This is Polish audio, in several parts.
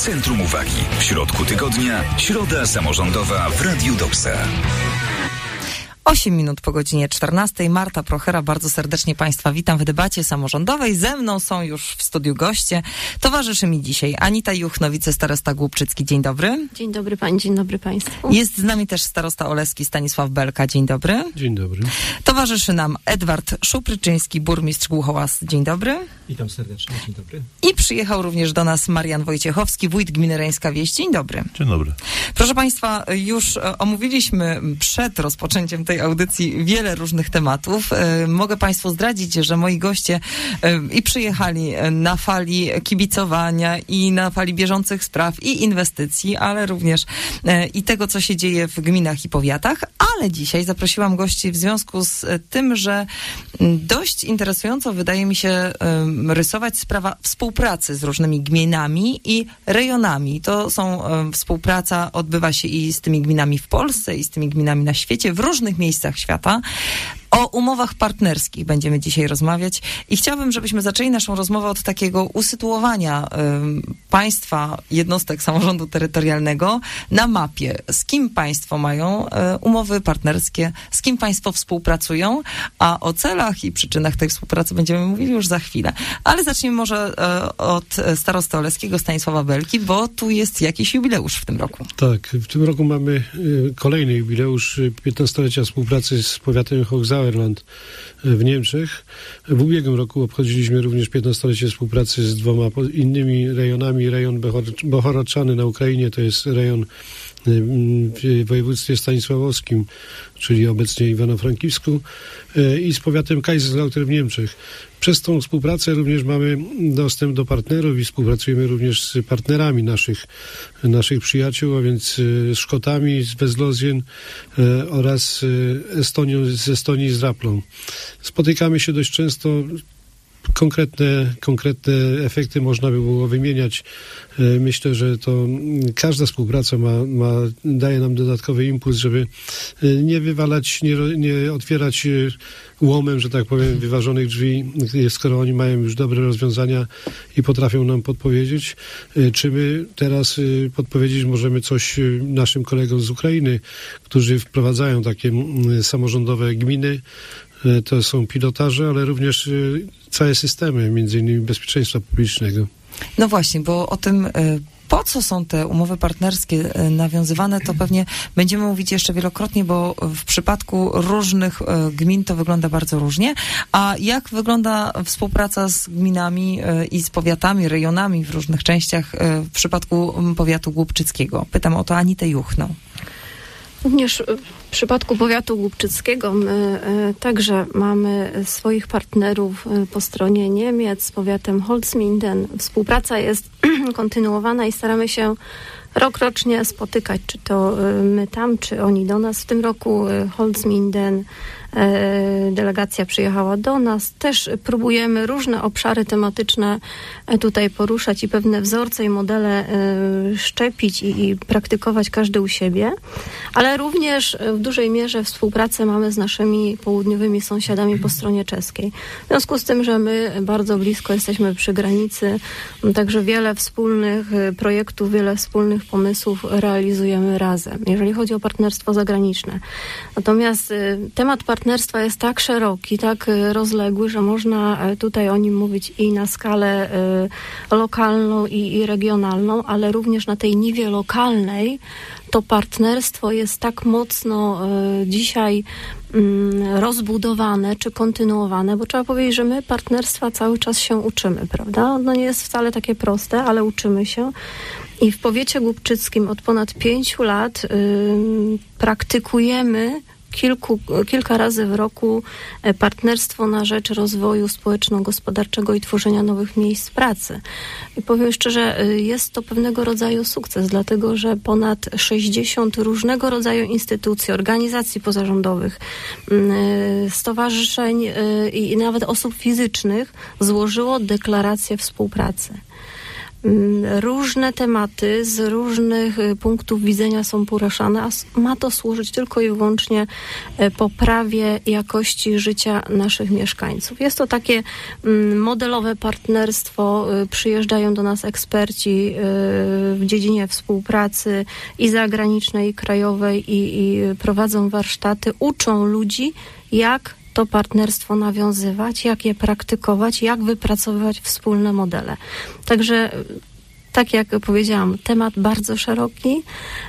Centrum uwagi. W środku tygodnia, środa samorządowa w Radiu Doksa. 8 minut po godzinie 14. Marta Prochera, bardzo serdecznie Państwa witam w debacie samorządowej. Ze mną są już w studiu goście. Towarzyszy mi dzisiaj Anita Juchno, wicestarosta Głubczycki. Dzień dobry. Dzień dobry Pani, dzień dobry Państwu. Jest z nami też starosta Oleski Stanisław Belka. Dzień dobry. Dzień dobry. Towarzyszy nam Edward Szupryczyński, burmistrz Głuchołaz. Dzień dobry. Witam serdecznie, dzień dobry. I przyjechał również do nas Marian Wojciechowski, wójt gminy Reńska Wieś. Dzień dobry. Dzień dobry. Proszę Państwa, już omówiliśmy przed rozpoczęciem tej audycji wiele różnych tematów. Mogę Państwu zdradzić, że moi goście i przyjechali na fali kibicowania i na fali bieżących spraw i inwestycji, ale również i tego, co się dzieje w gminach i powiatach. Ale dzisiaj zaprosiłam gości w związku z tym, że dość interesująco wydaje mi się rysować sprawa współpracy z różnymi gminami i rejonami. To współpraca odbywa się i z tymi gminami w Polsce, i z tymi gminami na świecie, w różnych miejscach świata. O umowach partnerskich będziemy dzisiaj rozmawiać i chciałabym, żebyśmy zaczęli naszą rozmowę od takiego usytuowania państwa, jednostek samorządu terytorialnego na mapie. Z kim państwo mają umowy partnerskie, z kim państwo współpracują, a o celach i przyczynach tej współpracy będziemy mówili już za chwilę. Ale zacznijmy może od starosty oleskiego Stanisława Belki, bo tu jest jakiś jubileusz w tym roku. Tak, w tym roku mamy kolejny jubileusz 15-lecia współpracy z powiatem Hochsauerland w Niemczech. W ubiegłym roku obchodziliśmy również 15-lecie współpracy z dwoma innymi rejonami. Rejon Bohoroczany na Ukrainie to jest rejon w województwie stanisławowskim, czyli obecnie Iwano-Frankivsku, i z powiatem Kaiserslautern w Niemczech. Przez tą współpracę również mamy dostęp do partnerów i współpracujemy również z partnerami naszych przyjaciół, a więc z Szkotami, z Wezlozjen oraz z Estonii, z Raplą. Spotykamy się dość często. Konkretne efekty można by było wymieniać. Myślę, że to każda współpraca daje nam dodatkowy impuls, żeby nie wywalać, nie otwierać łomem, że tak powiem, wyważonych drzwi, skoro oni mają już dobre rozwiązania i potrafią nam podpowiedzieć. Czy my teraz podpowiedzieć możemy coś naszym kolegom z Ukrainy, którzy wprowadzają takie samorządowe gminy. To są pilotaże, ale również całe systemy, między innymi bezpieczeństwa publicznego. No właśnie, bo o tym, po co są te umowy partnerskie nawiązywane, to pewnie będziemy mówić jeszcze wielokrotnie, bo w przypadku różnych gmin to wygląda bardzo różnie. A jak wygląda współpraca z gminami i z powiatami, rejonami w różnych częściach w przypadku powiatu głubczyckiego? Pytam o to Anitę Juchno. Również w przypadku powiatu głubczyckiego my także mamy swoich partnerów po stronie Niemiec z powiatem Holzminden. Współpraca jest kontynuowana i staramy się rokrocznie spotykać, czy to my tam, czy oni do nas. W tym roku Holzminden, delegacja przyjechała do nas. Też próbujemy różne obszary tematyczne tutaj poruszać i pewne wzorce i modele szczepić i praktykować każdy u siebie, ale również w dużej mierze współpracę mamy z naszymi południowymi sąsiadami po stronie czeskiej. W związku z tym, że my bardzo blisko jesteśmy przy granicy, także wiele wspólnych projektów, wiele wspólnych pomysłów realizujemy razem, jeżeli chodzi o partnerstwo zagraniczne. Natomiast temat partnerstwa jest tak szeroki, tak rozległy, że można tutaj o nim mówić i na skalę lokalną i regionalną, ale również na tej niwie lokalnej to partnerstwo jest tak mocno dzisiaj rozbudowane czy kontynuowane, bo trzeba powiedzieć, że my partnerstwa cały czas się uczymy, prawda? Ono nie jest wcale takie proste, ale uczymy się. I w powiecie głubczyckim od ponad 5 lat praktykujemy kilka razy w roku partnerstwo na rzecz rozwoju społeczno-gospodarczego i tworzenia nowych miejsc pracy. I powiem szczerze, jest to pewnego rodzaju sukces, dlatego że ponad 60 różnego rodzaju instytucji, organizacji pozarządowych, stowarzyszeń i nawet osób fizycznych złożyło deklarację współpracy. Różne tematy z różnych punktów widzenia są poruszane, a ma to służyć tylko i wyłącznie poprawie jakości życia naszych mieszkańców. Jest to takie modelowe partnerstwo. Przyjeżdżają do nas eksperci w dziedzinie współpracy i zagranicznej, i krajowej i prowadzą warsztaty, uczą ludzi, jak to partnerstwo nawiązywać, jak je praktykować, jak wypracowywać wspólne modele. Także, tak jak powiedziałam, temat bardzo szeroki,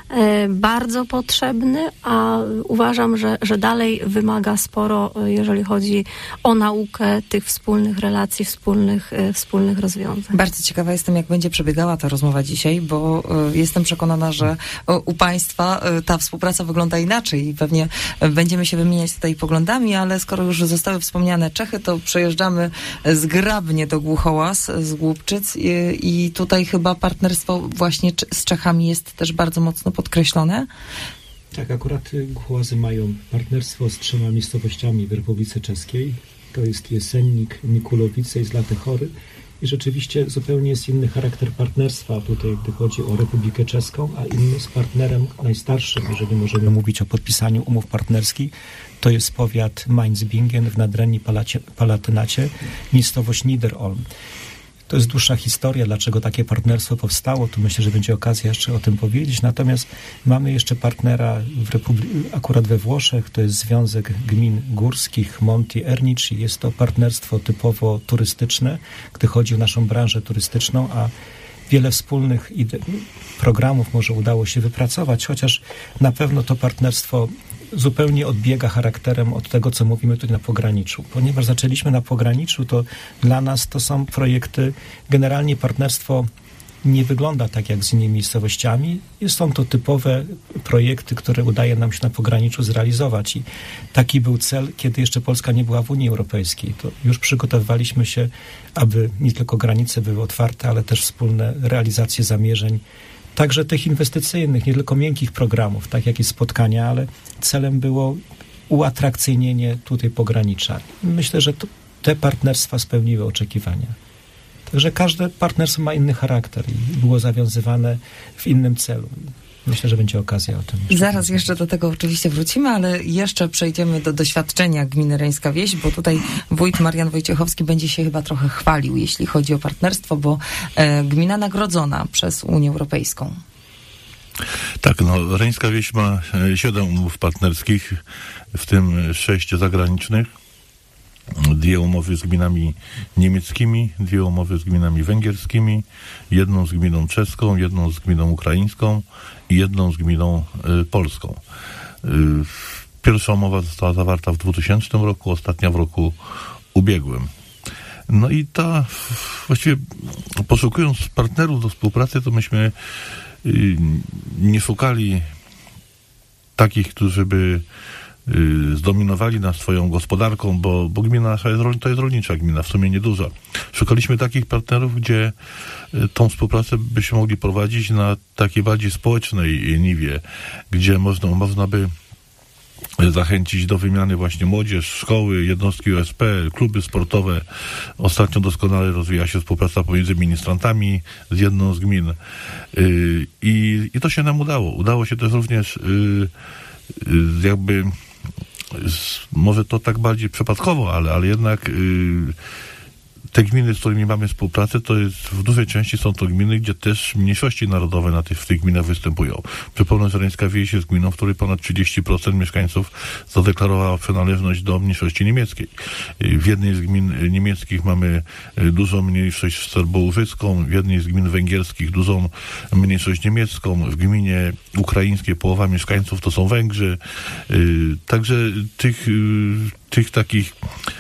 bardzo potrzebny, a uważam, że dalej wymaga sporo, jeżeli chodzi o naukę tych wspólnych relacji, wspólnych rozwiązań. Bardzo ciekawa jestem, jak będzie przebiegała ta rozmowa dzisiaj, bo jestem przekonana, że u Państwa ta współpraca wygląda inaczej i pewnie będziemy się wymieniać tutaj poglądami, ale skoro już zostały wspomniane Czechy, to przejeżdżamy zgrabnie do Głuchołaz z Głubczyc i tutaj chyba partnerstwo właśnie z Czechami jest też bardzo mocno podkreślone. Tak, akurat Głuchołazy mają partnerstwo z 3 miejscowościami w Republice Czeskiej. To jest Jesennik, Mikulowice i Zlaté Hory. I rzeczywiście zupełnie jest inny charakter partnerstwa tutaj, gdy chodzi o Republikę Czeską, a inny z partnerem najstarszym, jeżeli możemy mówić o podpisaniu umów partnerskich. To jest powiat Mainz-Bingen w Nadrenii-Palatynacie, miejscowość Niederolm. To jest dłuższa historia, dlaczego takie partnerstwo powstało. Tu myślę, że będzie okazja jeszcze o tym powiedzieć. Natomiast mamy jeszcze partnera akurat we Włoszech. To jest Związek Gmin Górskich Monti Ernici. Jest to partnerstwo typowo turystyczne, gdy chodzi o naszą branżę turystyczną, a wiele wspólnych programów może udało się wypracować, chociaż na pewno to partnerstwo zupełnie odbiega charakterem od tego, co mówimy tutaj na pograniczu. Ponieważ zaczęliśmy na pograniczu, to dla nas to są projekty, generalnie partnerstwo nie wygląda tak jak z innymi miejscowościami. Są to typowe projekty, które udaje nam się na pograniczu zrealizować i taki był cel, kiedy jeszcze Polska nie była w Unii Europejskiej. To już przygotowywaliśmy się, aby nie tylko granice były otwarte, ale też wspólne realizacje zamierzeń, także tych inwestycyjnych, nie tylko miękkich programów, tak jak i spotkania, ale celem było uatrakcyjnienie tutaj pogranicza. Myślę, że te partnerstwa spełniły oczekiwania. Także każde partnerstwo ma inny charakter i było zawiązywane w innym celu. Myślę, że będzie okazja o tym. Zaraz jeszcze do tego oczywiście wrócimy, ale jeszcze przejdziemy do doświadczenia gminy Reńska Wieś, bo tutaj wójt Marian Wojciechowski będzie się chyba trochę chwalił, jeśli chodzi o partnerstwo, bo gmina nagrodzona przez Unię Europejską. Tak, Reńska Wieś ma 7 umów partnerskich, w tym 6 zagranicznych. 2 umowy z gminami niemieckimi, 2 umowy z gminami węgierskimi, 1 z gminą czeską, 1 z gminą ukraińską i 1 z gminą polską. Pierwsza umowa została zawarta w 2000 roku, ostatnia w roku ubiegłym. No i właściwie poszukując partnerów do współpracy, to myśmy nie szukali takich, którzy by zdominowali nas swoją gospodarką, bo gmina nasza to jest rolnicza gmina, w sumie nieduża. Szukaliśmy takich partnerów, gdzie tą współpracę byśmy mogli prowadzić na takiej bardziej społecznej niwie, gdzie można by zachęcić do wymiany właśnie młodzież, szkoły, jednostki OSP, kluby sportowe. Ostatnio doskonale rozwija się współpraca pomiędzy ministrantami z jedną z gmin. I to się nam udało. Udało się też również może to tak bardziej przypadkowo, ale jednak te gminy, z którymi mamy współpracę, to jest w dużej części są to gminy, gdzie też mniejszości narodowe w tych gminach występują. Przypomnę, że Reńska Wieś jest gminą, w której ponad 30% mieszkańców zadeklarowało przynależność do mniejszości niemieckiej. W jednej z gmin niemieckich mamy dużą mniejszość serbo-łużycką, w jednej z gmin węgierskich dużą mniejszość niemiecką, w gminie ukraińskiej połowa mieszkańców to są Węgrzy. Także tych takich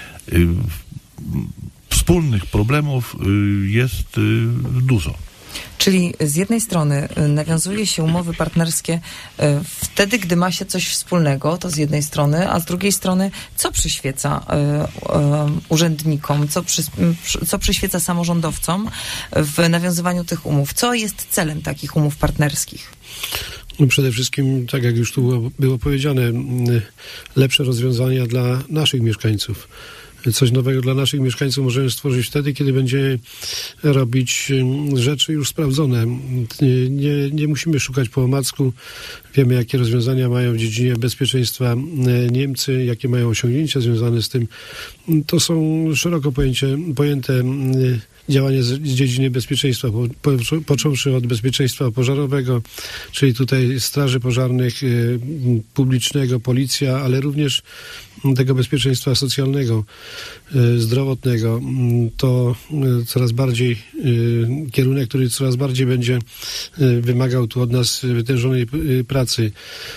wspólnych problemów jest dużo. Czyli z jednej strony nawiązuje się umowy partnerskie wtedy, gdy ma się coś wspólnego, to z jednej strony, a z drugiej strony co przyświeca urzędnikom, co przyświeca samorządowcom w nawiązywaniu tych umów? Co jest celem takich umów partnerskich? No przede wszystkim, tak jak już tu było powiedziane, lepsze rozwiązania dla naszych mieszkańców. Coś nowego dla naszych mieszkańców możemy stworzyć wtedy, kiedy będziemy robić rzeczy już sprawdzone. Nie musimy szukać po omacku. Wiemy, jakie rozwiązania mają w dziedzinie bezpieczeństwa Niemcy, jakie mają osiągnięcia związane z tym. To są szeroko pojęte działania z dziedziny bezpieczeństwa, począwszy od bezpieczeństwa pożarowego, czyli tutaj straży pożarnych, publicznego, policja, ale również tego bezpieczeństwa socjalnego, zdrowotnego. To coraz bardziej kierunek, który coraz bardziej będzie wymagał tu od nas wytężonej pracy.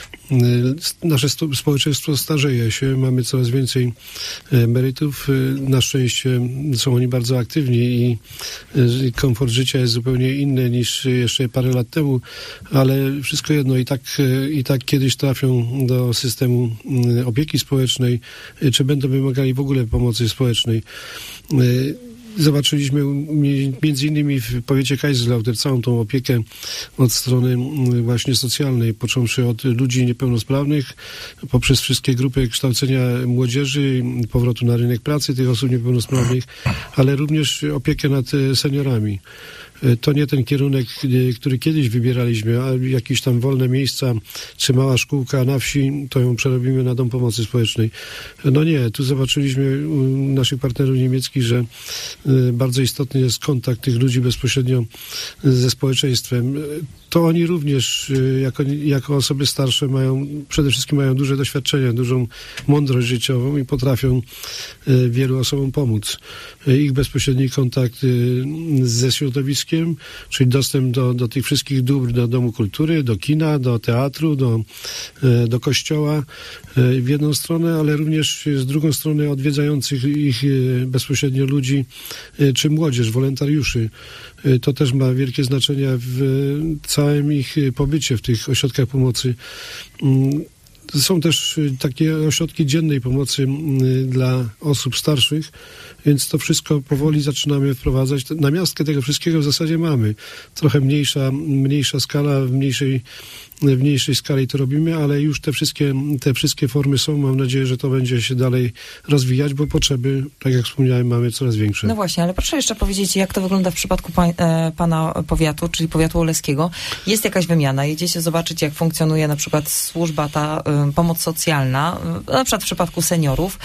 Nasze społeczeństwo starzeje się, mamy coraz więcej emerytów. Na szczęście są oni bardzo aktywni i komfort życia jest zupełnie inny niż jeszcze parę lat temu, ale wszystko jedno i tak kiedyś trafią do systemu opieki społecznej, czy będą wymagali w ogóle pomocy społecznej. Zobaczyliśmy między innymi w powiecie Kaiserslautern całą tą opiekę od strony właśnie socjalnej, począwszy od ludzi niepełnosprawnych, poprzez wszystkie grupy kształcenia młodzieży, powrotu na rynek pracy tych osób niepełnosprawnych, ale również opiekę nad seniorami. To nie ten kierunek, który kiedyś wybieraliśmy, a jakieś tam wolne miejsca, czy mała szkółka na wsi, to ją przerobimy na dom pomocy społecznej. No nie, tu zobaczyliśmy u naszych partnerów niemieckich, że bardzo istotny jest kontakt tych ludzi bezpośrednio ze społeczeństwem. To oni również jako osoby starsze przede wszystkim mają duże doświadczenie, dużą mądrość życiową i potrafią wielu osobom pomóc. Ich bezpośredni kontakt ze środowiskiem, czyli dostęp do tych wszystkich dóbr, do domu kultury, do kina, do teatru, do kościoła w jedną stronę, ale również z drugą strony odwiedzających ich bezpośrednio ludzi, czy młodzież, wolontariuszy. To też ma wielkie znaczenie w całym ich pobycie w tych ośrodkach pomocy. Są też takie ośrodki dziennej pomocy dla osób starszych, więc to wszystko powoli zaczynamy wprowadzać. Namiastkę tego wszystkiego w zasadzie mamy. Trochę mniejsza skala, w mniejszej skali to robimy, ale już te wszystkie formy są. Mam nadzieję, że to będzie się dalej rozwijać, bo potrzeby, tak jak wspomniałem, mamy coraz większe. No właśnie, ale proszę jeszcze powiedzieć, jak to wygląda w przypadku pana powiatu, czyli powiatu oleskiego. Jest jakaś wymiana? Jedziecie zobaczyć, jak funkcjonuje na przykład służba, ta pomoc socjalna, na przykład w przypadku seniorów.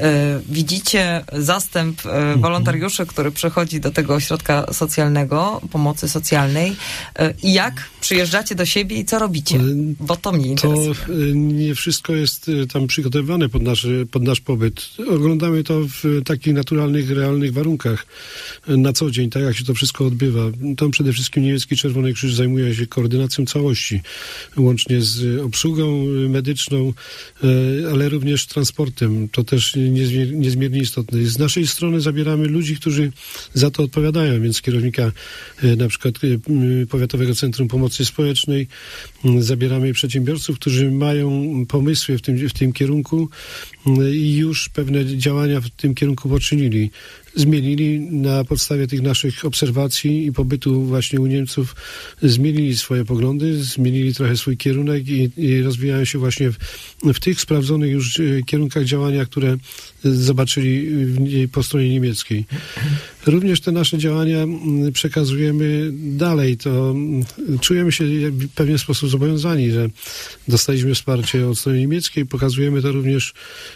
Widzicie zastęp wolontariuszy, który przychodzi do tego ośrodka socjalnego, pomocy socjalnej. I jak przyjeżdżacie do siebie i co robicie? Bo to mnie interesuje. To nie wszystko jest tam przygotowywane pod nasz pobyt. Oglądamy to w takich naturalnych, realnych warunkach na co dzień, tak jak się to wszystko odbywa. Tam przede wszystkim niemiecki Czerwony Krzyż zajmuje się koordynacją całości, łącznie z obsługą medyczną, ale również transportem. To też niezmiernie istotne. Z naszej strony zabieramy ludzi, którzy za to odpowiadają, więc kierownika na przykład Powiatowego Centrum Pomocy Społecznej, zabieramy przedsiębiorców, którzy mają pomysły w tym kierunku i już pewne działania w tym kierunku poczynili. Zmienili na podstawie tych naszych obserwacji i pobytu właśnie u Niemców, zmienili swoje poglądy, zmienili trochę swój kierunek i rozwijają się właśnie w tych sprawdzonych już kierunkach działania, które zobaczyli po stronie niemieckiej. Również te nasze działania przekazujemy dalej. To czujemy się w pewien sposób zobowiązani, że dostaliśmy wsparcie od strony niemieckiej, pokazujemy to również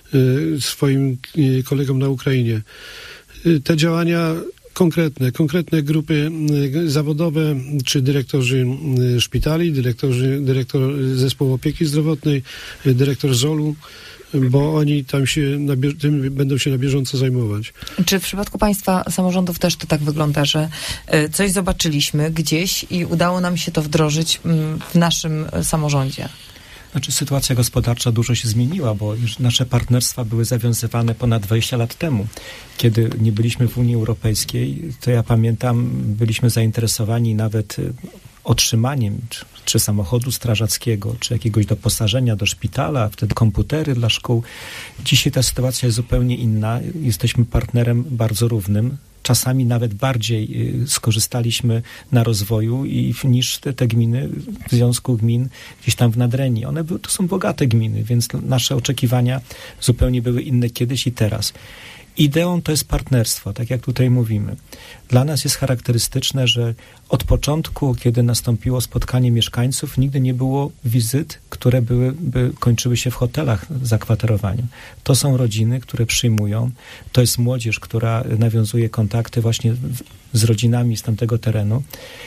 swoim kolegom na Ukrainie. Te działania konkretne grupy zawodowe, czy dyrektorzy szpitali, dyrektor zespołu opieki zdrowotnej, dyrektor ZOL-u, bo oni tam tym będą się na bieżąco zajmować. Czy w przypadku państwa samorządów też to tak wygląda, że coś zobaczyliśmy gdzieś i udało nam się to wdrożyć w naszym samorządzie? Znaczy, sytuacja gospodarcza dużo się zmieniła, bo już nasze partnerstwa były zawiązywane ponad 20 lat temu. Kiedy nie byliśmy w Unii Europejskiej, to ja pamiętam, byliśmy zainteresowani nawet otrzymaniem czy samochodu strażackiego, czy jakiegoś doposażenia do szpitala, wtedy komputery dla szkół. Dzisiaj ta sytuacja jest zupełnie inna. Jesteśmy partnerem bardzo równym. Czasami nawet bardziej skorzystaliśmy na rozwoju niż te gminy, w Związku Gmin gdzieś tam w Nadrenii. To są bogate gminy, więc nasze oczekiwania zupełnie były inne kiedyś i teraz. Ideą to jest partnerstwo, tak jak tutaj mówimy. Dla nas jest charakterystyczne, że od początku, kiedy nastąpiło spotkanie mieszkańców, nigdy nie było wizyt, które kończyły się w hotelach zakwaterowaniem. To są rodziny, które przyjmują, to jest młodzież, która nawiązuje kontakty właśnie z rodzinami z tamtego terenu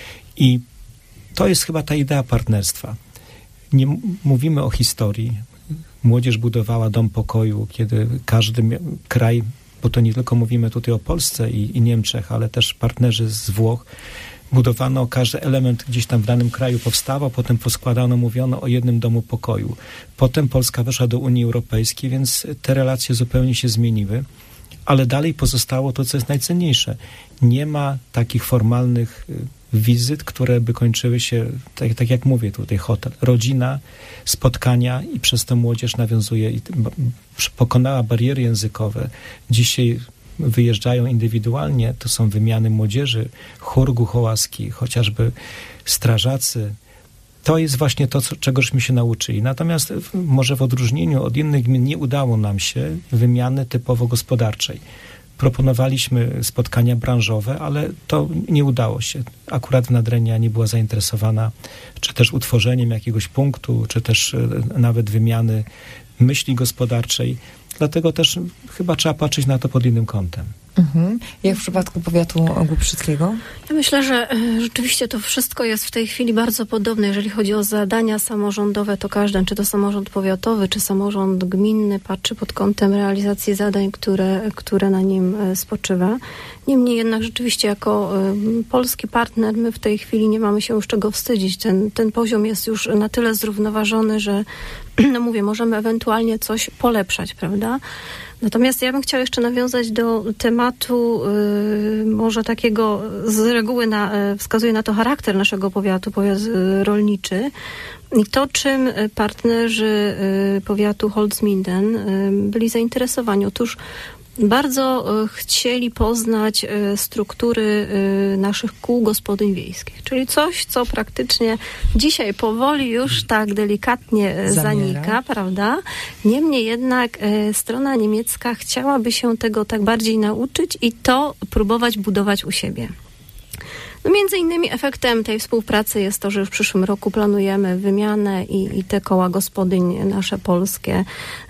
i to jest chyba ta idea partnerstwa. Nie mówimy o historii. Młodzież budowała dom pokoju, kiedy każdy kraj, bo to nie tylko mówimy tutaj o Polsce i Niemczech, ale też partnerzy z Włoch, budowano, każdy element gdzieś tam w danym kraju powstawał, potem poskładano, mówiono o jednym domu pokoju. Potem Polska weszła do Unii Europejskiej, więc te relacje zupełnie się zmieniły, ale dalej pozostało to, co jest najcenniejsze. Nie ma takich formalnych wizyt, które by kończyły się, tak jak mówię tutaj, hotel, rodzina, spotkania i przez to młodzież nawiązuje i pokonała bariery językowe. Dzisiaj wyjeżdżają indywidualnie, to są wymiany młodzieży, chór Głuchołaski, chociażby strażacy. To jest właśnie to, czegośmy się nauczyli. Natomiast może w odróżnieniu od innych gmin nie udało nam się wymiany typowo gospodarczej. Proponowaliśmy spotkania branżowe, ale to nie udało się. Akurat w Nadrenia nie była zainteresowana czy też utworzeniem jakiegoś punktu, czy też nawet wymiany myśli gospodarczej. Dlatego też chyba trzeba patrzeć na to pod innym kątem. Mhm. Jak w przypadku powiatu głubszyckiego? Ja myślę, że rzeczywiście to wszystko jest w tej chwili bardzo podobne. Jeżeli chodzi o zadania samorządowe, to każdy, czy to samorząd powiatowy, czy samorząd gminny, patrzy pod kątem realizacji zadań, które na nim spoczywa. Niemniej jednak rzeczywiście jako polski partner my w tej chwili nie mamy się już czego wstydzić. Ten poziom jest już na tyle zrównoważony, że no mówię, możemy ewentualnie coś polepszać, prawda? Natomiast ja bym chciała jeszcze nawiązać do tematu może takiego z reguły wskazuje na to charakter naszego powiatu, powiat rolniczy i to, czym partnerzy powiatu Holzminden byli zainteresowani. Otóż bardzo chcieli poznać struktury naszych kół gospodyń wiejskich, czyli coś, co praktycznie dzisiaj powoli już tak delikatnie zanika, prawda? Niemniej jednak strona niemiecka chciałaby się tego tak bardziej nauczyć i to próbować budować u siebie. No między innymi efektem tej współpracy jest to, że w przyszłym roku planujemy wymianę i te koła gospodyń nasze polskie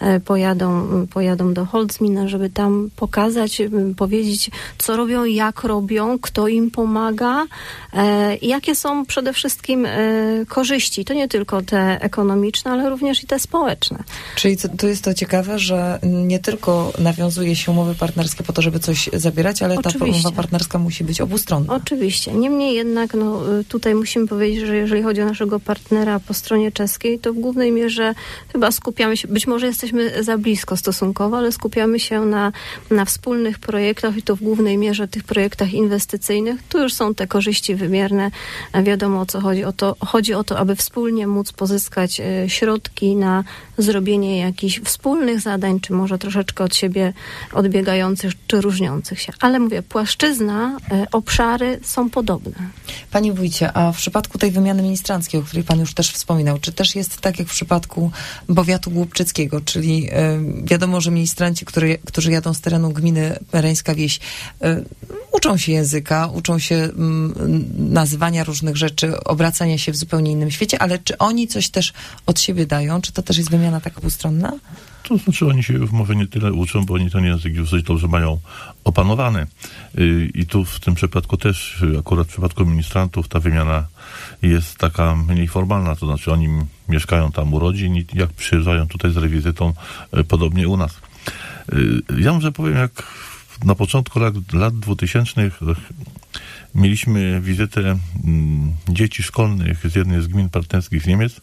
pojadą do Holzminden, żeby tam pokazać, powiedzieć, co robią, jak robią, kto im pomaga i jakie są przede wszystkim korzyści. To nie tylko te ekonomiczne, ale również i te społeczne. Czyli to jest to ciekawe, że nie tylko nawiązuje się umowy partnerskie po to, żeby coś zabierać, ale ta umowa partnerska musi być obustronna. Oczywiście. Niemniej jednak tutaj musimy powiedzieć, że jeżeli chodzi o naszego partnera po stronie czeskiej, to w głównej mierze chyba skupiamy się, być może jesteśmy za blisko stosunkowo, ale skupiamy się na wspólnych projektach i to w głównej mierze tych projektach inwestycyjnych. Tu już są te korzyści wymierne. Wiadomo, o co chodzi. Chodzi o to, aby wspólnie móc pozyskać środki na zrobienie jakichś wspólnych zadań, czy może troszeczkę od siebie odbiegających, czy różniących się. Ale mówię, płaszczyzna, obszary są podobne. Panie wójcie, a w przypadku tej wymiany ministranckiej, o której pan już też wspominał, czy też jest tak jak w przypadku powiatu głubczyckiego, czyli wiadomo, że ministranci, którzy jadą z terenu gminy Reńska Wieś, uczą się języka, uczą się nazywania różnych rzeczy, obracania się w zupełnie innym świecie, ale czy oni coś też od siebie dają? Czy to też jest wymiana taka dwustronna? To znaczy oni się może nie tyle uczą, bo oni ten język już dość dobrze mają opanowany. I tu w tym przypadku też, akurat w przypadku ministrantów, ta wymiana jest taka mniej formalna, to znaczy oni mieszkają tam u rodzin i jak przyjeżdżają tutaj z rewizytą, podobnie u nas. Ja może powiem, jak na początku lat 2000 mieliśmy wizytę dzieci szkolnych z jednej z gmin partnerskich z Niemiec.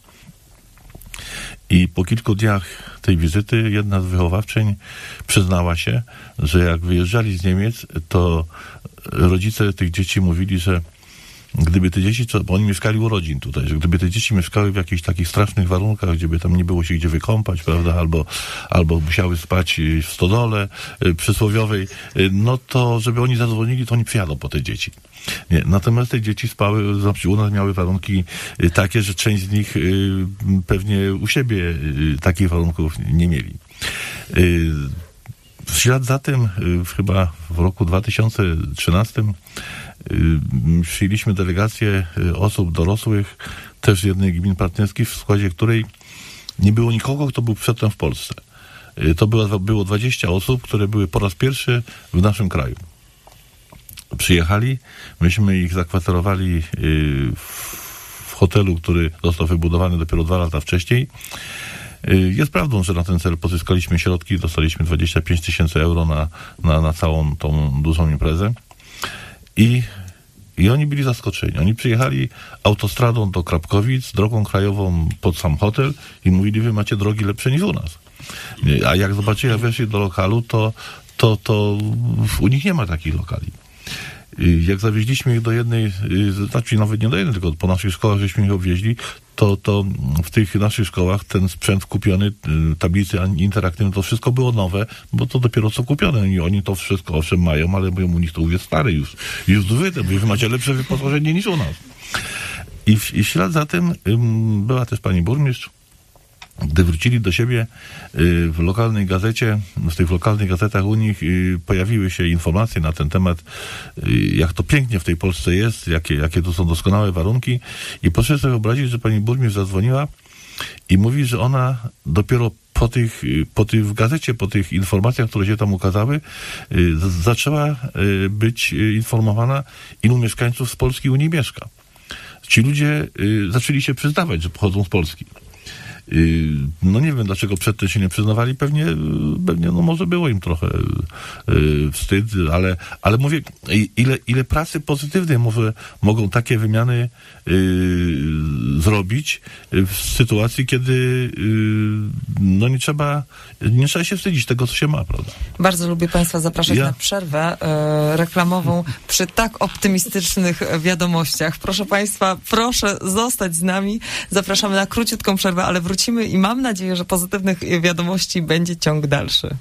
I po kilku dniach tej wizyty jedna z wychowawczyń przyznała się, że jak wyjeżdżali z Niemiec, to rodzice tych dzieci mówili, że gdyby te dzieci, bo oni mieszkali u rodzin tutaj, że gdyby te dzieci mieszkały w jakichś takich strasznych warunkach, gdzie by tam nie było się gdzie wykąpać, prawda, albo musiały spać w stodole przysłowiowej, no to żeby oni zadzwonili, to oni przyjadą po te dzieci. Nie. Natomiast te dzieci spały, znaczy u nas miały warunki takie, że część z nich pewnie u siebie takich warunków nie mieli. W ślad za tym, chyba w roku 2013, przyjęliśmy delegację osób dorosłych, też z jednej gmin partnerskich, w składzie której nie było nikogo, kto był przedtem w Polsce. To było 20 osób, które były po raz pierwszy w naszym kraju. Przyjechali, myśmy ich zakwaterowali w hotelu, który został wybudowany dopiero 2 lata wcześniej. Jest prawdą, że na ten cel pozyskaliśmy środki, dostaliśmy 25 000 euro na całą tą dużą imprezę. I oni byli zaskoczeni. Oni przyjechali autostradą do Krapkowic, drogą krajową pod sam hotel i mówili, wy macie drogi lepsze niż u nas. A jak zobaczyli, jak weszli do lokalu, to u nich nie ma takich lokali. Jak zawieźliśmy ich do jednej, znaczy nawet nie do jednej, tylko po naszych szkołach żeśmy ich obwieźli, to w tych naszych szkołach ten sprzęt kupiony, tablice interaktywne, to wszystko było nowe, bo to dopiero co kupione. I oni to wszystko owszem mają, ale mówią, u nich to jest stary już zużyte, bo wy macie lepsze wyposażenie niż u nas. I w ślad za tym była też pani burmistrz. Gdy wrócili do siebie w lokalnej gazecie, w tych lokalnych gazetach u nich pojawiły się informacje na ten temat, jak to pięknie w tej Polsce jest, jakie to są doskonałe warunki. I proszę sobie wyobrazić, że pani burmistrz zadzwoniła i mówi, że ona dopiero w gazecie, po tych informacjach, które się tam ukazały, zaczęła być informowana, ilu mieszkańców z Polski u niej mieszka. Ci ludzie zaczęli się przyznawać, że pochodzą z Polski. No nie wiem, dlaczego przedtem się nie przyznawali, pewnie no może było im trochę wstyd, ale mówię, ile pracy pozytywnej mogą takie wymiany zrobić w sytuacji, kiedy no nie trzeba się wstydzić tego, co się ma, prawda? Bardzo lubię Państwa zapraszać na przerwę reklamową przy tak optymistycznych wiadomościach. Proszę Państwa, proszę zostać z nami. Zapraszamy na króciutką przerwę, ale wrócimy i mam nadzieję, że pozytywnych wiadomości będzie ciąg dalszy.